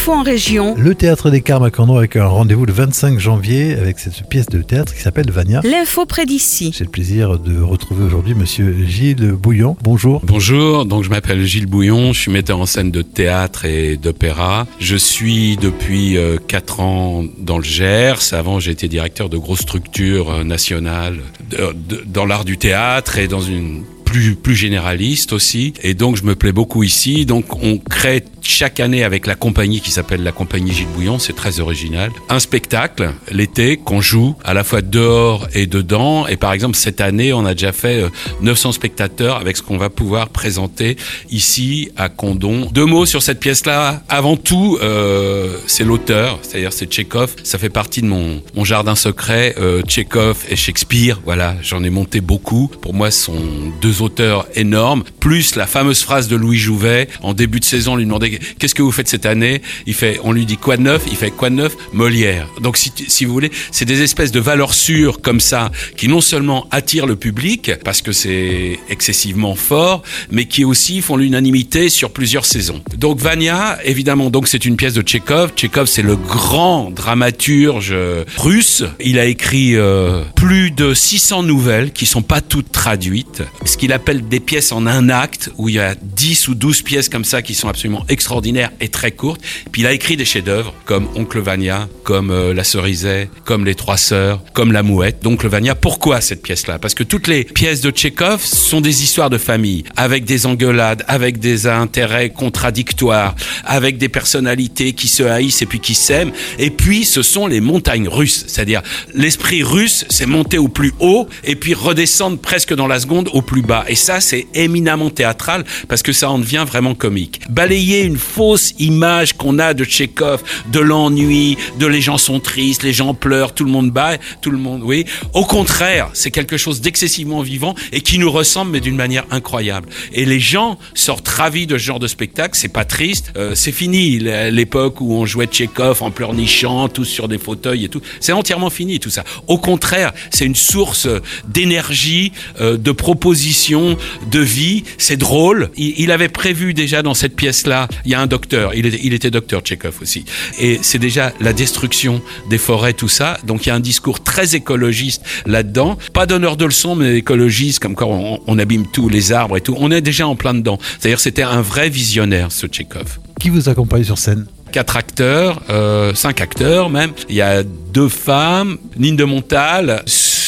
L'info en région. Le Théâtre des Carmes à Cornon avec un rendez-vous le 25 janvier avec cette pièce de théâtre qui s'appelle Vania. L'info près d'ici. J'ai le plaisir de retrouver aujourd'hui monsieur Gilles Bouillon. Bonjour. Bonjour, donc je m'appelle Gilles Bouillon, je suis metteur en scène de théâtre et d'opéra. Je suis depuis 4 ans dans le Gers. Avant, j'ai été directeur de grosses structures nationales dans l'art du théâtre et dans une plus généraliste aussi, et donc je me plais beaucoup ici. Donc on crée chaque année avec la compagnie qui s'appelle la compagnie Gilles Bouillon, c'est très original, un spectacle l'été qu'on joue à la fois dehors et dedans. Et par exemple cette année on a déjà fait 900 spectateurs avec ce qu'on va pouvoir présenter ici à Condom. 2 mots sur cette pièce-là. Avant tout, c'est l'auteur, c'est-à-dire c'est Tchekhov. Ça fait partie de mon jardin secret. Tchekhov et Shakespeare, voilà, j'en ai monté beaucoup. Pour moi, ce sont 2 auteurs énormes, plus la fameuse phrase de Louis Jouvet. En début de saison, on lui demandait « Qu'est-ce que vous faites cette année ?» On lui dit « Quoi de neuf ?» Il fait « Quoi de neuf ?» Molière. Donc si vous voulez, c'est des espèces de valeurs sûres comme ça, qui non seulement attirent le public, parce que c'est excessivement fort, mais qui aussi font l'unanimité sur plusieurs saisons. Donc Vania, évidemment, donc c'est une pièce de Tchekhov. Tchekhov, c'est le grand dramaturge russe. Il a écrit plus de 600 nouvelles qui sont pas toutes traduites. Ce qu'il appelle des pièces en un acte, où il y a 10 ou 12 pièces comme ça qui sont absolument extraordinaires et très courtes. Puis il a écrit des chefs-d'œuvre comme Oncle Vania, comme La Cerisay, comme Les Trois Sœurs, comme La Mouette. Donc le Vania, pourquoi cette pièce-là ? Parce que toutes les pièces de Tchekhov sont des histoires de famille, avec des engueulades, avec des intérêts contradictoires, avec des personnalités qui se haïssent et puis qui s'aiment. Et puis ce sont les montagnes russes, c'est-à-dire l'esprit russe, c'est monter au plus haut et puis redescendre presque dans la seconde au plus bas. Et ça, c'est éminemment théâtral parce que ça en devient vraiment comique. Balayer une fausse image qu'on a de Tchekhov, de l'ennui, de les gens sont tristes, les gens pleurent, tout le monde bat, tout le monde, oui. Au contraire, c'est quelque chose d'excessivement vivant et qui nous ressemble, mais d'une manière incroyable. Et les gens sortent ravis de ce genre de spectacle. C'est pas triste. C'est fini l'époque où on jouait Tchekhov en pleurnichant, tous sur des fauteuils et tout. C'est entièrement fini tout ça. Au contraire, c'est une source d'énergie, de propositions, de vie. C'est drôle. Il avait prévu déjà dans cette pièce-là, il y a un docteur. Il était docteur Tchekhov aussi. Et c'est déjà la destruction des forêts, tout ça. Donc il y a un discours très écologiste là-dedans. Pas donneur de leçons, mais écologiste, comme quand on abîme tous les arbres et tout. On est déjà en plein dedans. C'est-à-dire c'était un vrai visionnaire, ce Tchekhov. Qui vous accompagne sur scène ? 4 acteurs, 5 acteurs même. Il y a 2 femmes, Nine de Montal,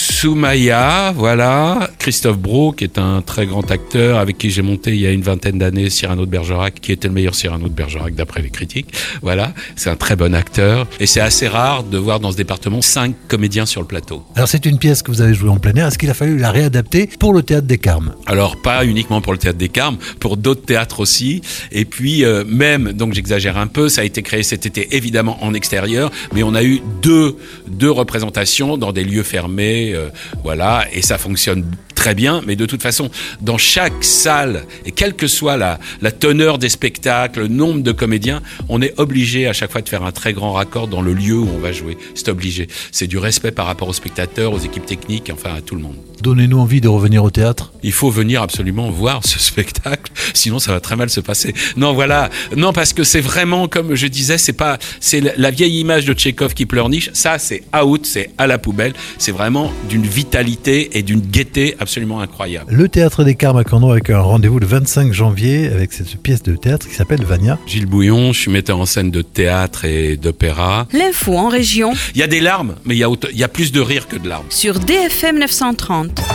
Soumaya, voilà, Christophe Brault, qui est un très grand acteur avec qui j'ai monté il y a une 20aine d'années Cyrano de Bergerac, qui était le meilleur Cyrano de Bergerac d'après les critiques. Voilà, c'est un très bon acteur. Et c'est assez rare de voir dans ce département 5 comédiens sur le plateau. Alors c'est une pièce que vous avez jouée en plein air. Est-ce qu'il a fallu la réadapter pour le Théâtre des Carmes ? Alors pas uniquement pour le Théâtre des Carmes, pour d'autres théâtres aussi. Et puis même, donc j'exagère un peu, ça a été créé cet été évidemment en extérieur, mais on a eu deux représentations dans des lieux fermés, voilà, et ça fonctionne très bien. Mais de toute façon, dans chaque salle, et quelle que soit la teneur des spectacles, le nombre de comédiens, on est obligé à chaque fois de faire un très grand raccord dans le lieu où on va jouer. C'est obligé. C'est du respect par rapport aux spectateurs, aux équipes techniques, enfin à tout le monde. Donnez-nous envie de revenir au théâtre. Il faut venir absolument voir ce spectacle, sinon ça va très mal se passer. Non, voilà. Non, parce que c'est vraiment, comme je disais, c'est la vieille image de Tchekhov qui pleurniche. Ça, c'est out, c'est à la poubelle. C'est vraiment d'une vitalité et d'une gaieté absolument incroyable. Le Théâtre des Carmes à Cornon avec un rendez-vous le 25 janvier avec cette pièce de théâtre qui s'appelle Vania. Gilles Bouillon, je suis metteur en scène de théâtre et d'opéra. L'info en région. Il y a des larmes, mais il y a plus de rire que de larmes. Sur DFM 930.